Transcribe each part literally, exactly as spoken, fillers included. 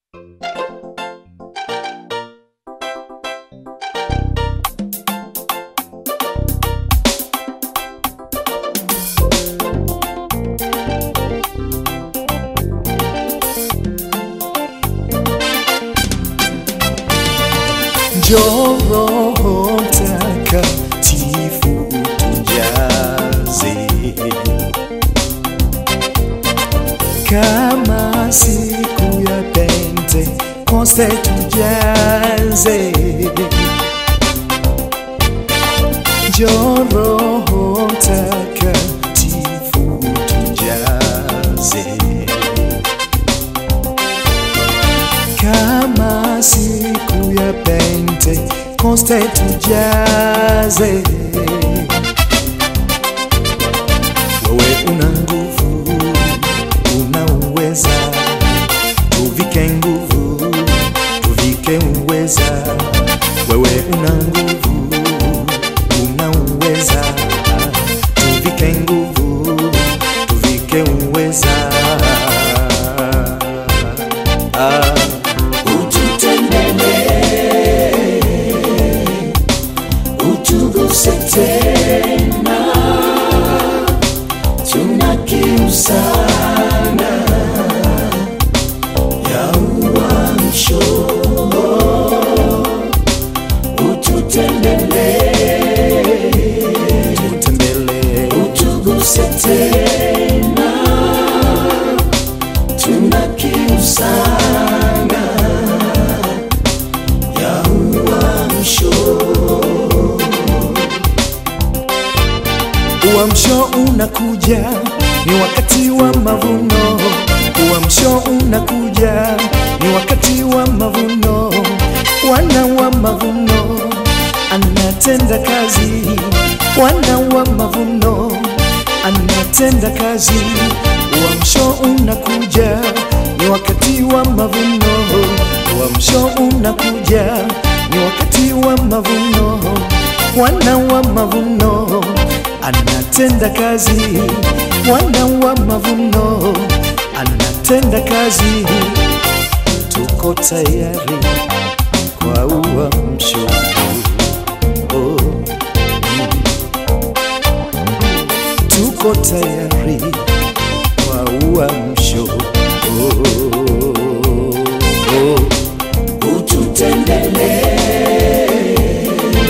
Njoo Roho Mtakatifu utujaze, kama siku ya Pentekoste tujaze. Njoo Roho Mtakatifu utujaze, kama siku ya Pentekoste tujaze. Wewe una nguvu, una uweza, tuvike nguvu, tuvike uweza. Wewe una nguvu, una uweza, tuvike nguvu, tuvike uweza. Ah. Utuguse tena, tuna kiu sana ya uamsho. Ututembelee, ututembelee, utuguse tena, tuna kiu sana ya uamsho. Uamsho unakuja, ni wakati wa mavuno. Uamsho unakuja, ni wakati wa mavuno. Bwana wa mavuno anatenda kazi. Bwana wa mavuno anatenda kazi. Uamsho unakuja, ni wakati wa mavuno. Uamsho unakuja, ni wakati wa mavuno. Bwana wa mavuno anatenda kazi. Bwana wa mavuno anatenda kazi. Tuko tayari kwa uamsho. Oh. Tuko tayari kwa uamsho. Oh. Oh. Ututembelee,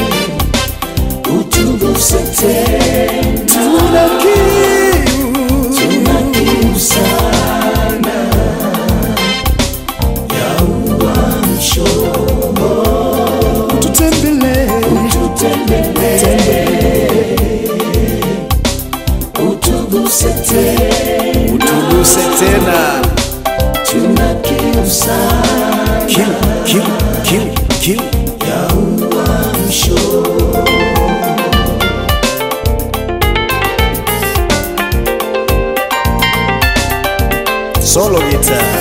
utuguse tena, tuna kiu, tuna kiu sana ya uamsho. Ututembelee, ututembelee, utuguse tena, utuguse tena, tuna kiu sana, kiu, kiu, kiu, kiu ya uamsho. Solo guitar.